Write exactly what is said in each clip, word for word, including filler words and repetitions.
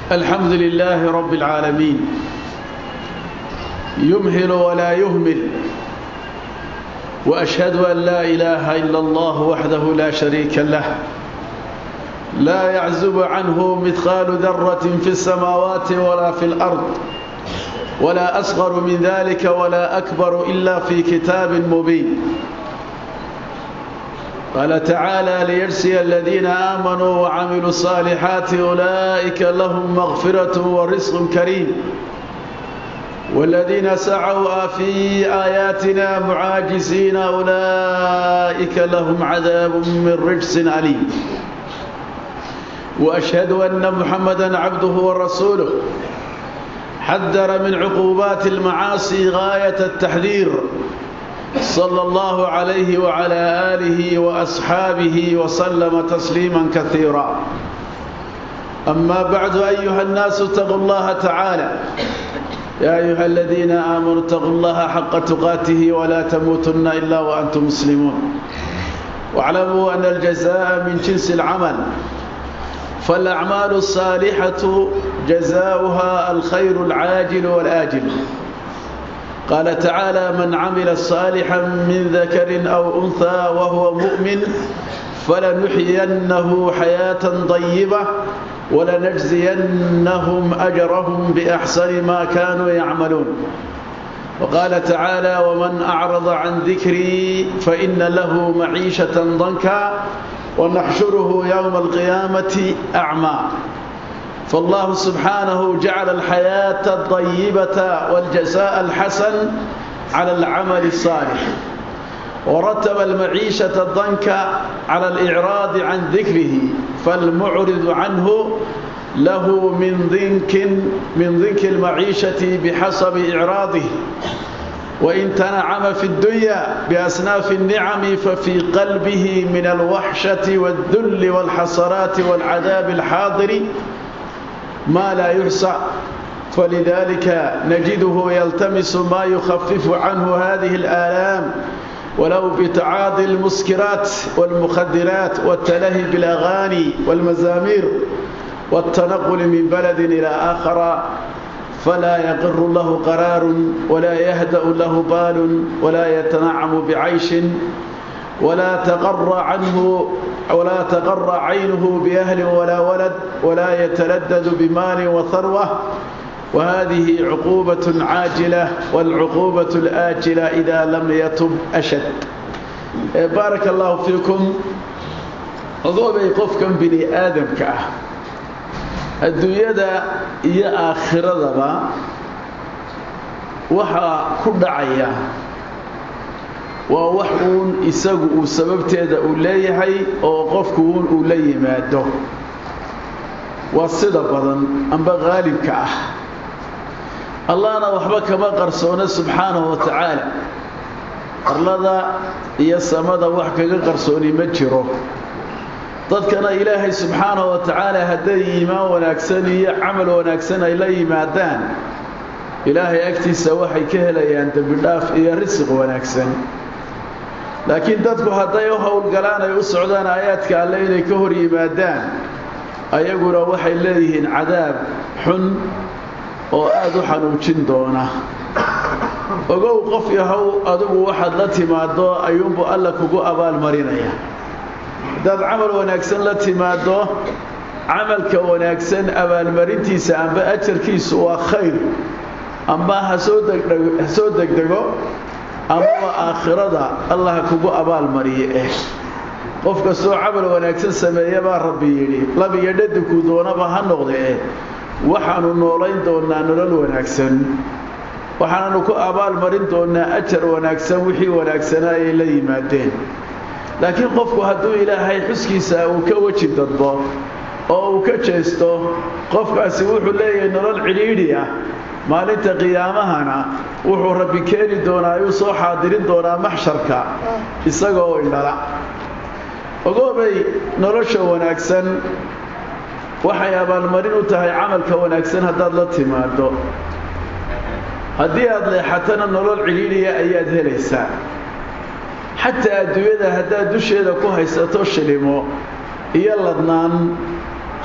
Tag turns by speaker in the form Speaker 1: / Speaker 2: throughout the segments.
Speaker 1: الحمد لله رب العالمين يمهل ولا يهمل وأشهد أن لا إله إلا الله وحده لا شريك له لا يعزب عنه مثقال ذرة في السماوات ولا في الأرض ولا أصغر من ذلك ولا أكبر إلا في كتاب مبين. قال تعالى ليجزي الذين آمنوا وعملوا الصالحات أولئك لهم مغفرة ورزق كريم والذين سعوا في آياتنا معاجزين أولئك لهم عذاب من رجس أليم. وأشهد أن محمدًا عبده ورسوله حذر من عقوبات المعاصي غاية التحذير صلى الله عليه وعلى آله وأصحابه وسلم تسليما كثيرا. أما بعد أيها الناس اتقوا الله تعالى يا أيها الذين آمنوا اتقوا الله حق تقاته ولا تموتن إلا وأنتم مسلمون واعلموا أن الجزاء من جنس العمل فالأعمال الصالحة جزاؤها الخير العاجل والآجل. قال تعالى من عمل صالحا من ذكر أو أنثى وهو مؤمن فلنحيينه حياة طيبة ولنجزينهم أجرهم بأحسن ما كانوا يعملون. وقال تعالى ومن أعرض عن ذكري فإن له معيشة ضنكا ونحشره يوم القيامة أعمى. فالله سبحانه جعل الحياة الطيبة والجزاء الحسن على العمل الصالح ورتب المعيشة الضنك على الإعراض عن ذكره فالمعرض عنه له من ضنك من ضنك المعيشة بحسب إعراضه. وإن تنعم في الدنيا بأصناف النعم ففي قلبه من الوحشة والذل والحسرات والعذاب الحاضر ما لا يحصى. فلذلك نجده يلتمس ما يخفف عنه هذه الآلام ولو بتعاطي المسكرات والمخدرات والتلهي بالأغاني والمزامير والتنقل من بلد إلى آخر فلا يقر له قرار ولا يهدأ له بال ولا يتنعم بعيش ولا تقر عنه ولا تقر عينه بأهل ولا ولد ولا يتلذذ بمال وثروة. وهذه عقوبة عاجلة والعقوبة الآجلة إذا لم يتب أشد. بارك الله فيكم. أضوبي قفكم بني آدم كأه الدنيا يا آخرة ذا وحا كل عيا ووحون يسقوا سبب تيدا أوليهي وقفكون أولي ماده والصدق بدن أنبا غالب كأه الله أنا وحبك ما قرصونا سبحانه وتعالى الله يا سماد وحكا قرصوني مجره dadkana ilaahay subxaanahu wa ta'ala haday iimaan wanaagsan iyo amal wanaagsan ay la yimaadaan ilaahay agtiisa waxay ka helayaan dambi dhaaf iyo risq wanaagsan. laakiin dadku haday u hawl galaan ay u socdaan aayadka Alle inay ka hor yimaadaan ayaguna waxay leeyihiin cadaab xun oo aad u xanuujin doona. ogow qof yahow adigu waxaad la timaado ayuunbu Alle kugu abaal marinaya. dad amal wanaagsan la timaado amalka wanaagsan abaal marintiisa amba ajarkiisu waa khayr amba ha soo degdego ha soo degdego amba aakhirada Allah kugu abaal mariye. qofka soo amal wanaagsan sameeya baa Rabbi yiri laba yadhadu ku doonaba ha noqdee waxaanu noolayn doonaa nolol wanaagsan waxaanu ku abaal marin doonaa ajar wanaagsan wixii wanaagsan ay la yimaadeen. laakiin qofku hadduu ilaahay xuskiisa uu ka waji dadbo oo uu ka jeesto qofkaasi wuxuu leeyahay nolol ciriiri ah maalinta qiyaamahana wuxuu Rabbi keeni doonaa uu soo xaadirin doonaa maxsharka isagoo indhala. ogoobay nolosha wanaagsan waxay abaalmarin u tahay amalka wanaagsan haddaad la timaado. haddii aad leexatana nolol ciriiri ah ayaad helaysaa. حتى أدوية هذا دوشة كوها يستوشلمو إيا لدنان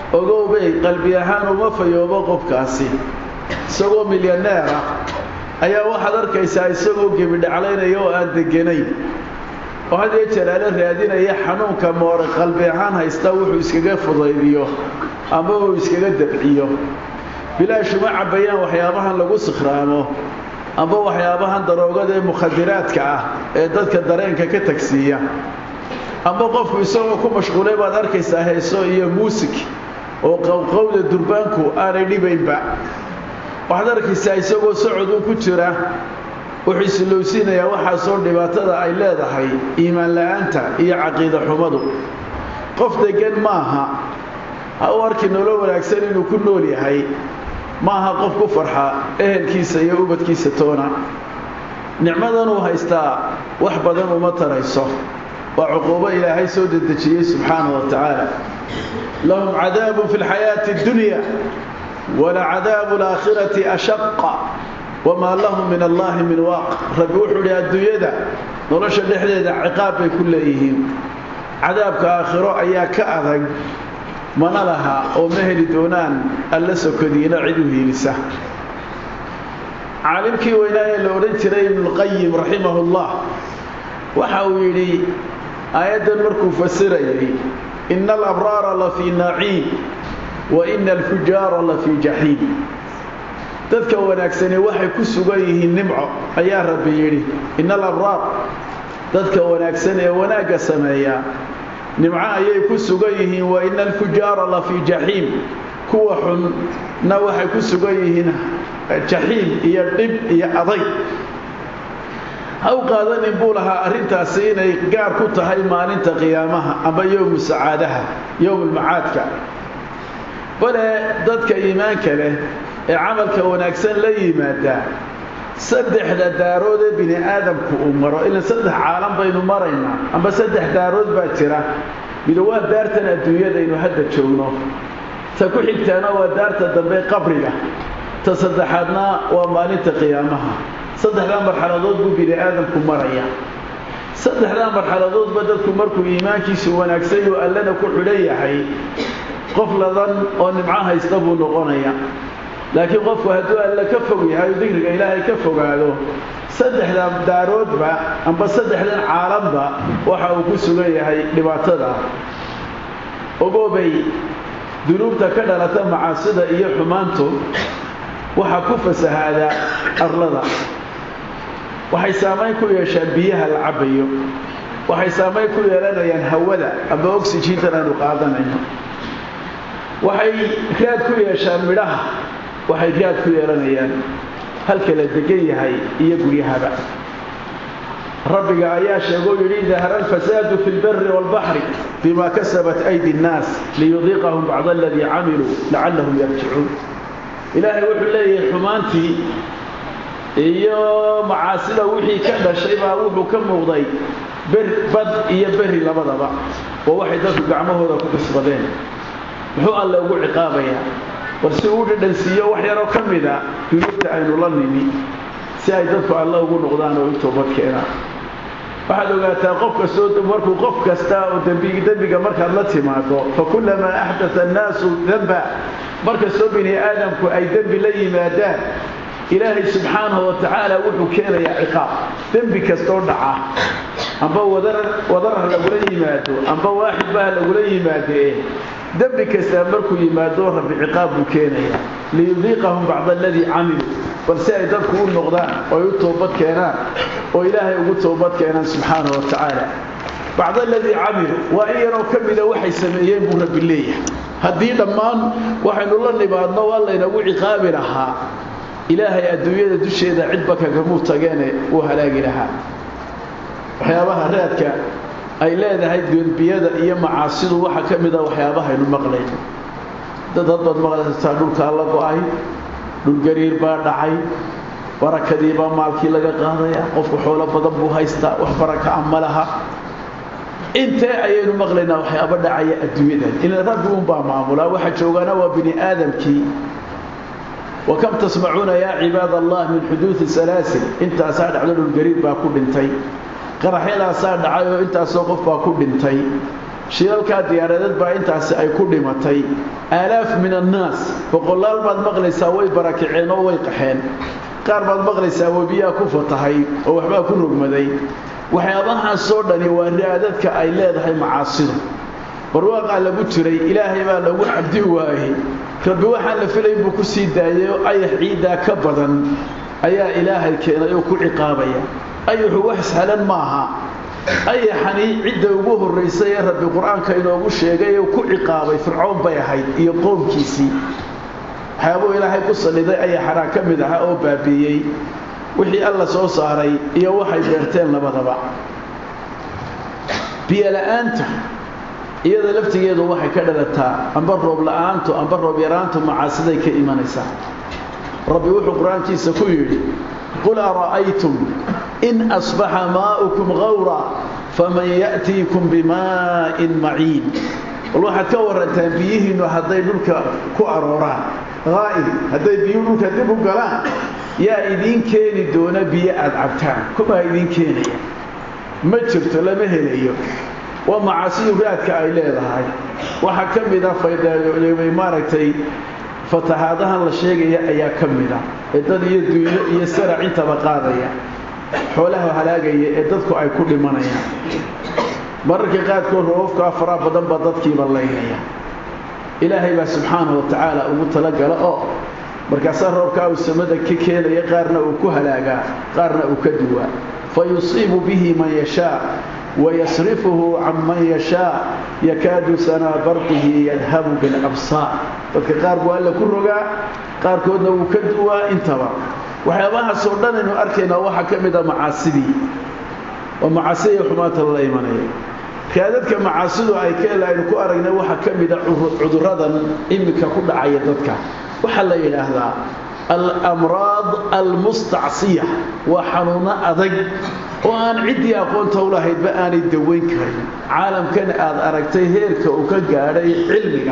Speaker 1: ogoobay qalbi ahaan uma fayoobo qofkaasi isagoo milyaneer ah ayaa waxaad arkaysaa isagoo gebidhaclaynaya oo aan deganayn oo had iyo jeer ala raadinaya xanuunka moore qalbi ahaan haysta wuxuu iskaga fudaydiyo ama uu iskaga dabciyo bilaash uma cabayaan waxyaabahan lagu sikhraamo ama waxyaabahan daroogada ee mukhadiraadka ah ee dadka dareenka ka tagsiiya ama qofku isagoo ku mashquulay baad arkaysaa heeso iyo muusik oo qowqowda durbaanku aanay dhibaynba waxaad arkaysaa isagoo socod ku jira wuxuu islowsiinayaa waxaasoo dhibaatada ay leedahay iimaan la'aanta iyo caqiida xumadu qof degan maaha ha u arki nolol wanaagsan inuu ku nool yahay maaha qof ku farxa ehelkiisa iyo ubadkiisa toona nicmadan uu haystaa wax badan uma tarayso waa cuquubo ilaahay soo dedejiyey subxaanahu wa tacaala lahum cadaabun fi lxayaati addunya wala cadaabu alaakhirati ashaqa wamaa lahum min allahi min waaq rabbi wuxuu ihi adduunyada nolosha dhexdeeda ciqaab bay ku leeyihiin cadaabka aakhiro ayaa ka adag mana laha oo ma heli doonaan alla sokodiina cid u hiilisa caalimkii weynaa ee la odhan jiray ibnulqayim raximahullah waxa uu yidhi aayaddan markuu fasirayay ina alabraara la fii naciim wa ina alfujaara la fii jaxiim dadka wanaagsani waxay ku sugan yihiin nimco ayaa rabbi yidhi ina alabraar dadka wanaagsan ee wanaagga sameeya nimco ayay ku sugan yihiin wa ina alfujaara la fii jaxiim kuwa xunna waxay ku sugan yihiin jaxiim iyo dhib iyo aday ha u qaadanin buu lahaa arrintaasi inay gaar ku tahay maalinta qiyaamaha ama yowmu sacaadaha yowmulmacaadka bale dadka iimaanka leh ee camalka wanaagsan la yimaada saddexda daarood ee bini aadamku uu maro ilaa saddex caalam baynu maraynaa amba saddex daarood baa jira mid waa daartan adduunyadaynu hadda joogno ta ku xigtaana waa daarta dambe qabriga ta saddexaadna waa maalinta qiyaamaha saddexdaa marxaladood buu bini aadamku maraya saddexdaa marxaladoodba dadku markuu iimaankiisu wanaagsan oo allana ku xidhan yahay qof ladan oo nimco haysta buu noqonaya laakiin qofku hadduu alla ka fog yahay dikriga ilaahay ka fogaado saddexda daaroodba amba saddexdan caalamba waxa uu ku sugan yahay dhibaatada ogoobay dunuubta ka dhalata macaasida iyo xumaantu waxa ku fasahaada arlada waxay saamayn ku yeeshaan biyaha la cabayo waxay saamayn ku yeelanayaan hawada amba oxygen-tan aanu qaadanayno waxay raad ku yeeshaan midhaha waxay raad ku yeelanayaan halka la degan yahay iyo guryahaba rabbiga ayaa sheegoo yidhi dahara alfasaadu fi lbari waalbaxri bima kasabat aydi nnaas liyudiiqahum bacda aladii camiluu lacallahum yarjicuun ilaahay wuxuu leeyahay xumaantii iyo macaasida wixii ka dhashay baa wuxuu ka muuqday ber bad iyo beri labadaba oo waxay dadku gacmahooda ku kasbadeen muxuu alle ugu ciqaabayaa war si uu dhadhansiiyo wax yaroo ka mida dunuubta aynu la nimi si ay dadku alle ugu noqdaan oo u toobad keenaan waxaad ogaataa qof kastoo markuu qof kasta oo dembiga dembiga markaad la timaado fa kullamaa axdatha annaasu damba markastoo bini aadamku ay dembi la yimaadaan ilaahay subxaanahu wa tacaala wuxuu keenayaa ciqaab dembi kastoo dhaca amba wadar wadarha lagula yimaado amba waaxid baa lagula yimaadee dembi kastaa markuu yimaado rabbi ciqaab buu keenayaa liyudiiqahum bacda aladii camiluu balse ay dadku u noqdaan oo ay u toobad keenaan oo ilaahay ugu toobad keenaan subxaanahu wa tacaala bacda aladii camiluu waa in yaroo ka mida waxay sameeyeen buu rabbi leeyahay haddii dhammaan waxaynu la nimaadno waa laynagu ciqaabi lahaa ilaahay adduunyada dusheeda cidba kagamuu tageene uu halaagi lahaa waxyaabaha raadka ay leedahay dembiyada iyo macaasidu waxa ka mid ah waxyaabahaynu maqlayno dad hadbaad maqlaysaa dhulkaa la go-ay dhulgariir baa dhacay barakadii baa maalkii laga qaadaya qofku xoolo badan buu haystaa wax baraka ah ma laha intee ayaynu maqlaynaa waxyaaba dhacaya adduunyadan ilan rabbi unbaa maamulaa waxa joogaana waa bini aadamkii وكم تسمعون يا عباد الله من حدوث سلاسل انت اساد عدد القريب باكو بنتي قرحيلا اساد عايو انت سوقف باكو بنتي shilalka diyaaradeed baa intaasi ay ku dhimatay alaaf min annaas boqolaal baad maqlaysaa way barakiceen oo way qaxeen qaar baad maqlaysaa wabiyaa ku fatahay oo waxbaa ku rogmaday waxyaabahaas soo dhani waa raadadka ay leedahay macaasidu barwaaqa lagu jiray ilaahay baa lagu xabdi waayay rabbi waxaan la filay buu ku sii daayay ay ciida ka badan ayaa ilaahay keenay oo ku ciqaabaya ayuhu wax sahlan maaha ay xani cid ugu horeysay rabbi quraanka inoogu sheegay oo ku ciqaabay fircoon bay ahayd iyo qoomkiisii xaabo ilaahay ku saliday ay xaraan ka mid ah oo baabiyay wixii alla soo saaray iyo waxay beerteen labadaba biyalaanta iyada laftigeedu waxay ka dhalataa amba roob la'aantu amba roob yaraantu macaasiday ka imanaysaa rabbi wuxuu quraankiisa ku yiri qul ara'aytum in asbaha ma'ukum ghawra faman ya'tiikum bima'in ma'in waxa ka warantaan biyihiinu haday dhulka ku arooraan qaa'id haday biyuhu dhulka dib u galaan yaa idin keeni doona biyo aad cabtaan kuma idin keenaya ma jirto lama helayo ومعاصي raadka ay leedahay waxa kamida faydayo maaragtay fatahadahan la sheegay ayaa kamida ee dad iyo duulo iyo sarac inta baqaadaya xoolaha halaagaya ee dadku ay ku dhimanayaan marka qaadkood roofka afra badan ba dadkii balaynaya ilaahay ba subhanahu wa ta'ala ugu talagala oo markaas roobka uu samada ka keenaya qaarna uu ku halaaga qaarna uu ka duwa fayusibu bihi man yasha ويصرفه عمن يشاء يكاد سنا برقه يذهب بالأبصار فكقارب ولا كرجا قاركودنا وكدوا انتبه وحيابها سودان إنه أركينا واحد كمدا معاصدي ومعاصي حماة الله يمنيه كادت كمعاصده أي كلا إنه كأرجنا واحد كمدا عذرادا إنك كل عيادتك وحلا إلى هذا الأمراض المستعصية وحنونا أذق وأن عدي أقول تولهيد بأن الدوين كريم عالم كان أذ أركتي هيرك وكجاري علمك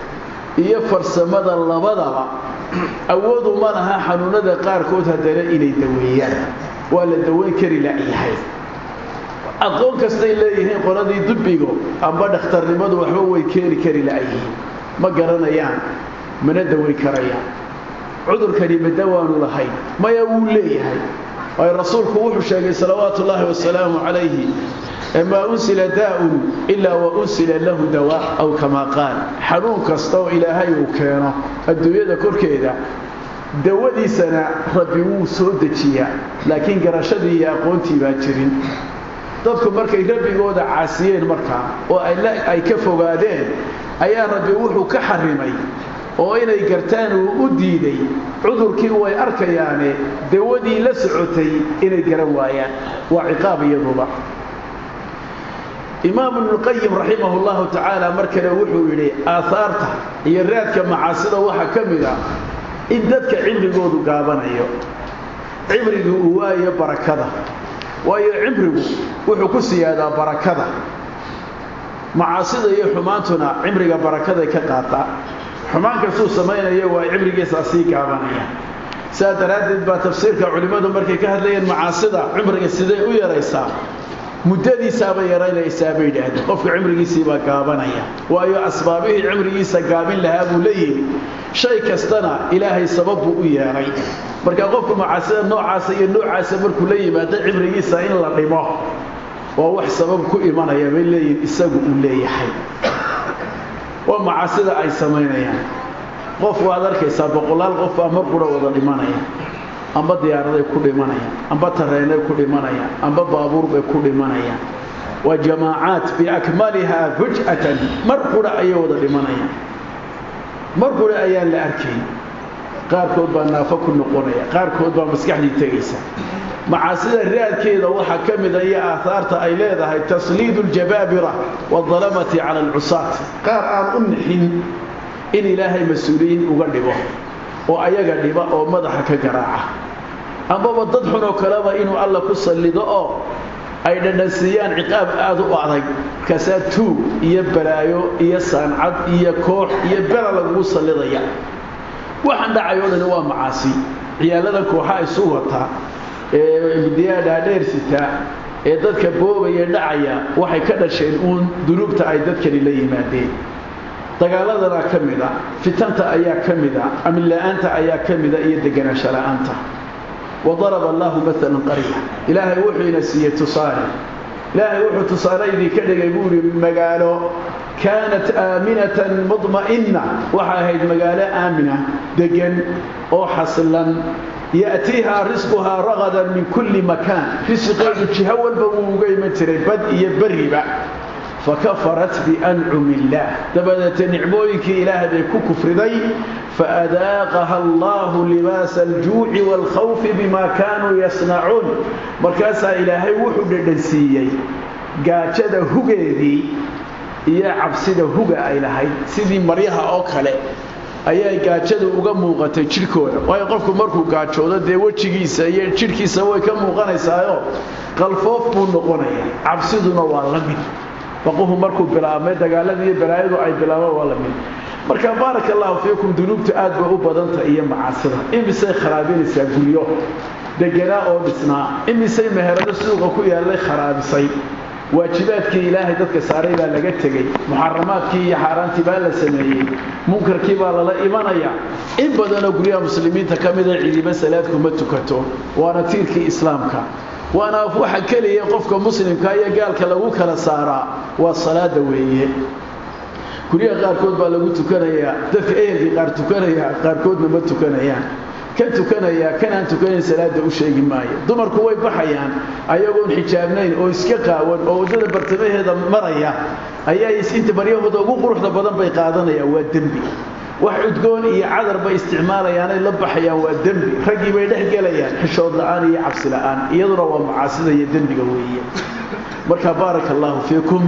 Speaker 1: يفر سمد الله بدر أود منها حنونا دقار كوتها دلاء إلى الدويات ولا الدوين كري لا أي حاجة أقول كستي ليه قرادي دبيجو أم بعد اختار لماذا وحوي كري كري لا أي ما قرنا يعني من الدوين كريان عذر كريم الدوان لهي ما يقول لي هاي أي الرسول كوح شاقي صلوات الله والسلام عليه ما أنسل داء إلا وأنسل له دواء أو كما قال حنون كستو إلى هاي وكانه الدوية كل كذا دوادي سنة ربيو سودتيا لكن قرشدي يا قونتي باكرين dadku markay rabbigooda caasiyeen marka oo ay ay ka fogaadeen ayaa rabbi wuxuu ka xarimay oo inay gartaan uu u diiday cudurkii way arkayaane dawadii la socotay inay garan waayaan waa ciqaab iyaduba imaam ibn qayyim rahimahullahu ta'ala markale wuxuu yiri aasaarta iyo raadka macaasida waxa kamida in dadka cimrigoodu gaabanayo cimrigu uu waayo barakada waayo cimrigu wuxuu ku siyaadaa barakada macaasida iyo xumaantuna cimriga barakada ka qaata xumaanka soo sameeyay waa cimrigiisa asii gaabanaya saadaraadid ba tafsiirka culimadu markay ka hadlayeen macaasida cimriga sidee u yaraysaa muddadiisa ba yaraynaysaa bay yiraahdeen qofka cimrigiisa ba gaabanaya waayo asbaabihi cimrigiisa gaabin lahaa buu leeyahay shay kastana ilaahay sabab u yeeray marka qofka macaasida noocaas iyo noocaas markuu la yimaado cimrigiisa in la dhimo waa wax sabab ku imanaya bay leeyahay isagu u leeyahay ومعاصده ay sameeyaan qof waad arkaysaa boqolaal qof ama qura wada dhimanaya amba diyaarada ku dhimanaya amba tareenay ku dhimanaya amba baabuur bay ku dhimanaya wa jamaa'at bi akmalaha fuj'atan marqura ay wada dhimanaya marqura ayaan la arkay qaar kood baa naafa ku noqonaya qaar kood baa maskaxdii tagaysa macaasida raadkeeda waxa kamid ah aasaarta ay leedahay tasliidul jababira wa dhalamati ala al-usat qaar aan unhin in ilaahay masuuliin uga dhibo oo ayaga dhiba oo madaxa ka garaaca amba dad xun oo kale ba inuu alla ku salido oo ay dhadhansiyaan ciqaab aad u adag kasaatu iyo balaayo iyo sancad iyo koox iyo bala lagu salidaya waxaan dhacayo dhan waa macaasi ciyaalada kooxa ay soo wataa ee diyaada dheer sita ee dadka boobaya dhacaya waxay ka dhasheen uun dunuubta ay dadkani la yimaadeen dagaaladana ka mid ah fitanta ayaa ka mid ah amin la'aanta ayaa ka mid ah iyo deganaansho la'aanta وضرب الله مثلا قرية إلهي وحي نسيه تصالح إلهي وحي تصالح ذي كده يقول مقاله كانت آمنة مطمئنة وحاهد مقالة آمنة دقن أو حصلا يأتيها رزقها رغدا من كل مكان رزق الجهوى البوغي متري بدء يبري بقى فكفرت بأنعم الله تبدت نعمويك إله ذيك كفر ذي فأذاقها الله لباس الجوع والخوف بما كانوا يصنعون مركاسا إلهي وحد الدنسيي قاعدة هجذي يا عبسده هجا إلهي سيدي مريها أوكله ayay gaajada uga muuqatay jirkooda way qofku markuu gaajoodo de wajigiisa iyo jirkiisa way ka muuqanaysaayo qalfoof buu noqonayaa cabsiduna waa la mid waqofu markuu bilaabay dagaaladii balaayadu ay bilaabaan waa la mid marka barakallahu fiikum dunuubta aad bay u badanta iyo macaasida imisay kharaabinaysaa guryo degana oo dhisnaa imisay meherada suuqa ku yaalay kharaabisay waajibaadkii ilaahay dadka saaray baa laga tagay muharramaadkii iyo xaaraantii baa la sameeyay munkarkii baa la imanaya in badan oo guryaha muslimiinta kamid ah ciidima salaadku ma tukato waana tiirkii islaamka waana waxa kaliya qofka muslimka iyo gaalka lagu kala saaraa waa salaada weeye guryaha qaarkood baa lagu tukanayaa dadka ehelkii qaar tukanaya qaarkoodna ma tukanayaan kan tukanaya kan aan tukanayn salaada u sheegi maayo dumarku way baxayaan ayagoo xijaabnayn oo iska qaawan oo wadada bartamaheeda maraya ayay inta baryahooda ugu quruxda badan bay qaadanayaan waa dambi wax udgoon iyo cadar bay isticmaalayaan ay la baxayaan waa dambi ragii bay dhex galayaan xishood la'aan iyo cabsi la'aan iyaduna waa macaasida iyo dambiga weeye marka barakallahu fiikum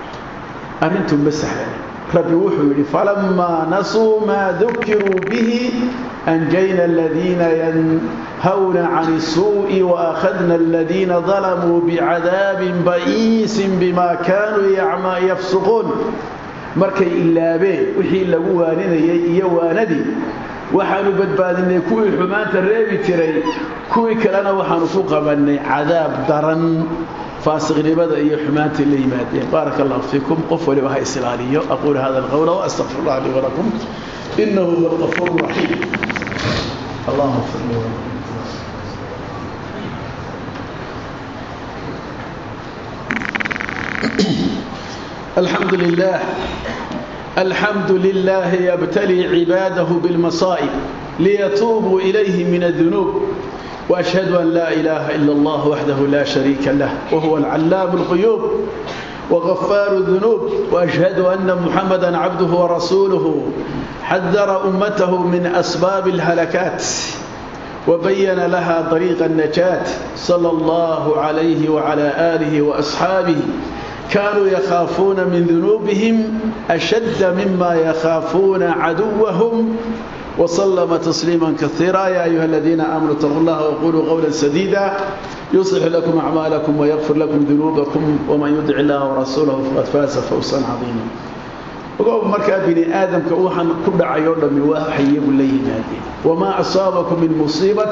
Speaker 1: arintum masahlan ربي وحي فلما نسوا ما ذكروا به أنجينا الذين ينهون عن السوء وأخذنا الذين ظلموا بعذاب بئيس بما كانوا يفسقون مركي إلا به وحي لقوانين يواندي وحانوا بدبادين كوي حمان الرابي تري كوي كلنا وحانوا فوق مني عذاب درن فاسقني بدأ يحمات اللي مادين بارك الله فيكم قفوا لبهاي السلالية أقول هذا القول وأستغفر الله لي ولكم إنه هو الغفور الرحيم اللهم صل وسلم الحمد لله الحمد لله يبتلي عباده بالمصائب ليتوبوا إليه من الذنوب وأشهد أن لا إله إلا الله وحده لا شريك له وهو العلام الغيوب وغفار الذنوب وأشهد أن محمدا عبده ورسوله حذر أمته من أسباب الهلكات وبين لها طريق النجاة صلى الله عليه وعلى آله وأصحابه كانوا يخافون من ذنوبهم أشد مما يخافون عدوهم وسلم تسليما كثيرا يا أيها الذين آمنوا اتقوا الله وقولوا قولا سديدا يصلح لكم أعمالكم ويغفر لكم ذنوبكم ومن يطع الله ورسوله فقد فاز فوزا عظيما وقال مركا بني آدم كوحا كل عيون من وحي لي نادي وما أصابكم من مصيبة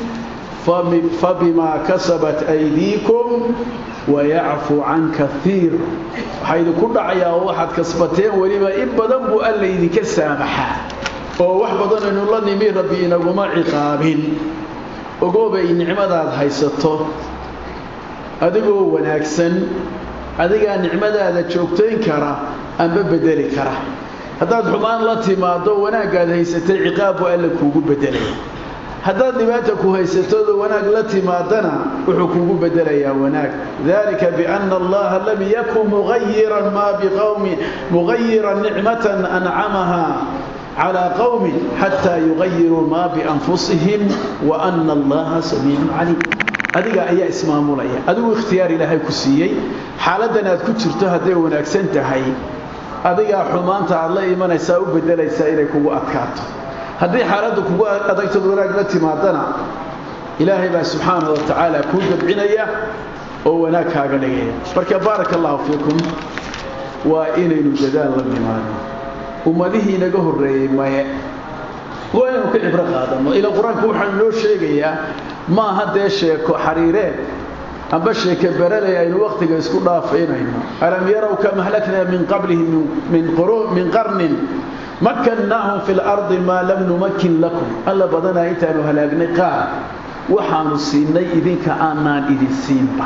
Speaker 1: فبما كسبت أيديكم ويعفو عن كثير حيث كل عيون واحد كسبتين ولما إبدا بؤل إذ كسامحا oo wax badan inuu la nimi rabbi inaguma ciqaabin ogoobay nicmadaad haysato adigoo wanaagsan adiga nicmadaada joogtayn kara amba bedeli kara haddaad xumaan la timaado wanaagaad haysatay ciqaabu alla kuugu bedelay haddaad dhibaato ku haysato wanaag la timaadana wuxuu kuugu bedelayaa wanaag dalika bianna allaha lam yakun mughayyiran ma biqawmi mughayyiran ni'matan an'amaha على قوم حتى يغيروا ما بأنفسهم وأن الله سميع عليم أديك أي اسمها مولاي أدو اختيار إلهي كسيي حالتنا كترتها هدي ونأكسنتهي أديك حمان تعالى إيمان يساوي بدل يسائلك وأكات هدي حالتك أديك تدوراك التي معدنا إلهي بها سبحانه وتعالى كنت بعناية وناك هاقلية بارك الله فيكم وإني نجدان للإيمان وماليه نجاه الرئي ما وين كعبر قادم إلى القرآن كوحن لو شيء ما هذا شيء حريرة أما شيء برلي أي الوقت يسكن ضافينهما ألم يروا كم أهلكنا من قبلهم من قرون من قرن مكناهم في الأرض ما لم نمكن لكم ألا بدنا إنتوا هلاقنا قال وحانوا السيني إذن كأنان إذن السينبا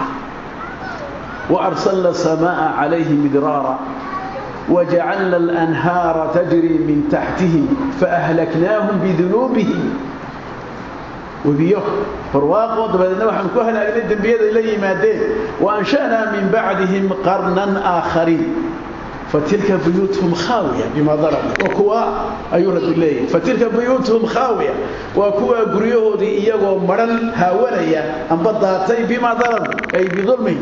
Speaker 1: وأرسلنا السماء عليهم مدرارا وجعلنا الأنهار تجري من تحتهم فأهلكناهم بذنوبهم وبيوه فرواق وضبطنا وحن كهنا أجل بيد إليه مادين وأنشأنا من بعدهم قرنا آخرين فتلك بيوتهم خاوية بما ضربوا وكوا أيها الله فتلك بيوتهم خاوية وكوا قريوه دي إياه مرل هاوليا أن بضاتي بما ضربوا أي بظلمهم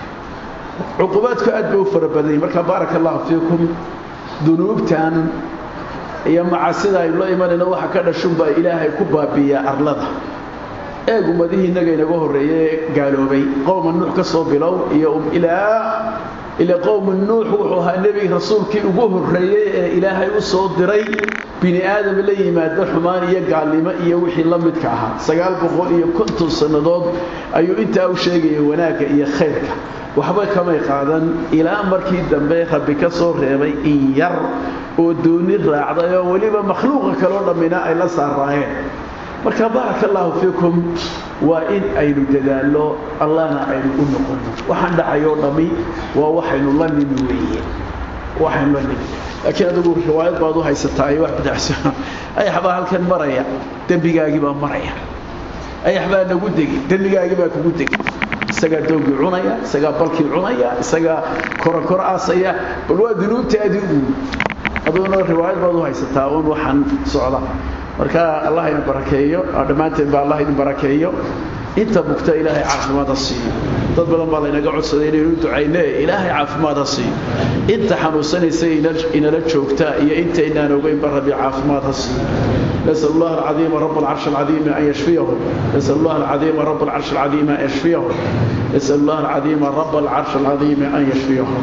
Speaker 1: عقوباتك أدبوا فربدين مركا بارك الله فيكم ذنوبتان يا معسدا الله إيماننا waxa ka dhashin ba Ilaahay ku baabiya arlada ee gumadihii naga inaga horeeyay gaaloobay qowm nuux ka soo bilow iyo ilaa ila qowm nuux wuxuu ahaa nabi rasuulkii ugu horeeyay ee Ilaahay u soo diray bini aadam la yimaado xumaan iyo gaalnimo iyo wixii la midka ahaa sagaal boqol iyo konton sanadood ayuu intaa u sheegay wanaaga iyo khayrka waxba kama qaadan ilaa markii dambe rabbi ka soo reebay in yar oo dooni raacday oo waliba makhluuqa kale oo dhamina ay la saaraayeen marka barakallahu fiikum waa in aynu dadaalo allahna aynu u noqono waxaan dhacayo dhami waa waxaynu la nimweeyeen waxaynu la nimweeyeen laakiin adigu riwaayad baad u haysataa wax bidacsan ay xabaa halkan maraya dambigaagi baa maraya ay xabaa nagu degi dambigaagi baa kugu degi isaga doogi cunaya isaga balki cunaya isaga koro koro asaya bal waa dunuubtaadi ugu adoona riwaayad baad u haysataa oo waxaan socda marka Allah in barakeeyo dhamaanteen baa Allah in barakeeyo inta bugta Ilaahay caafimaad siiyo dad badan baa inaga codsaday inay u duceeyeen Ilaahay caafimaad siiyo inta xanuunsanaysay inala joogta iyo inta inaan ogeyn barabi caafimaad siiyo نسأل الله العظيم رب العرش العظيم أن يشفيهم نسأل الله العظيم رب العرش العظيم أن يشفيهم نسأل الله العظيم رب العرش العظيم أن يشفيهم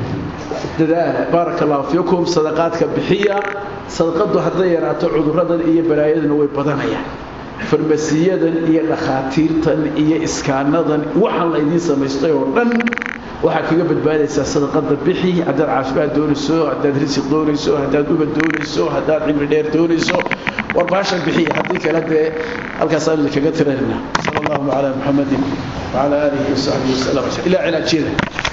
Speaker 1: بارك الله فيكم صدقاتك بحية صدقات حتى يراتو عذرada iyo balaayadana way badanayaan farmasiyadan iyo dhaqaatiirtan iyo iskaanadan waxaan la idin samaystay oo dhan waxa kaga badbaadaysa sadaqada bixi hadaad caafimaad doonayso hadaad risq doonayso hadaad ubad doonayso hadaad cimri dheer doonayso warbaashan bixi hadii kala de halkaas aan kaga tirayna sallallahu alayhi wa sallam wa ala alihi wa sahbihi wa sallam ila ila jeeda